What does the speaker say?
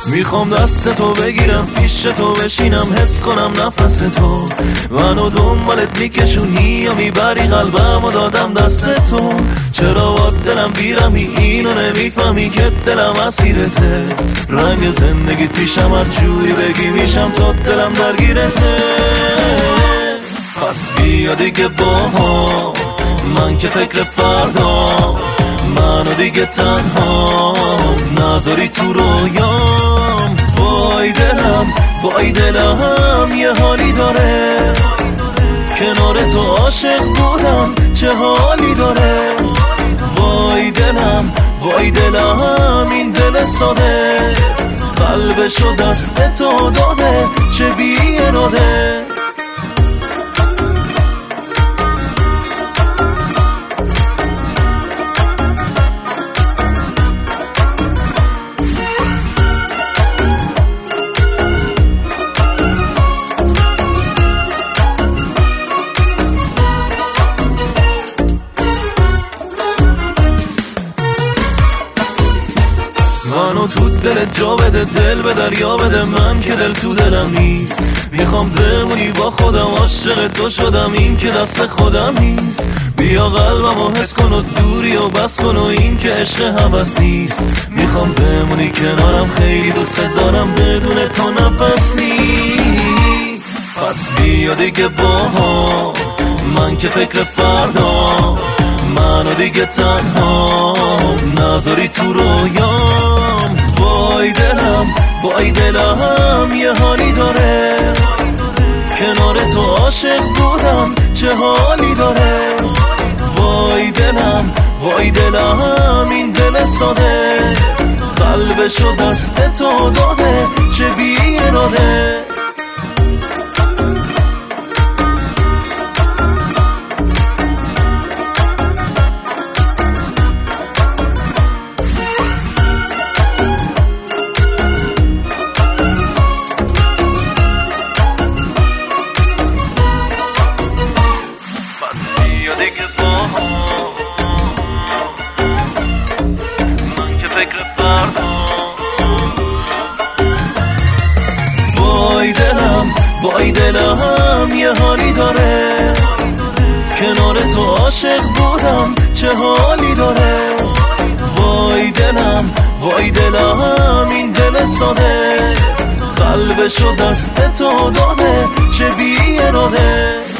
میخوام دست تو بگیرم، پیش تو بشینم، حس کنم نفس تو منو دنبالت میکشونی یا میبری قلبم و دادم دست تو. چرا با دلم بیرمی اینو نمیفهمی که دلم اسیرته، رنگ زندگیت پیشم هر جوری بگی میشم تا دلم درگیرته. پس بیا دیگه با من که فکر فردا، منو دیگه تنها نذاری تو رویام. وای دلم یه حالی داره، کنار تو عاشق بودم چه حالی داره. وای دلم این دل ساده، قلبشو دست تو داده چه بی اراده. منو تو دلت جا بده، دل به دریا بده، من که دل تو دلم نیست. میخوام بمونی با خودم، عاشق تو شدم این که دست خودم نیست. بیا قلبمو حس کن و دوری و بس کن و این که عشق هوس نیست. میخوام بمونی کنارم، خیلی دوست دارم، بدون تو نفس نیست. پس بیا دیگه با من که فکر فردا، منو دیگه تنها نذاری تو رویام. وای دلم یه حالی داره، کنار تو عاشق بودم چه حالی داره. وای دلم این دل ساده، قلبشو دست تو داده چه بی اراده. من که فکر فردا، وای دلم یه حالی داره، کنار تو عاشق بودم چه حالی داره. وای دلم این دل ساده، قلبشو دست تو داده چه بی اراده.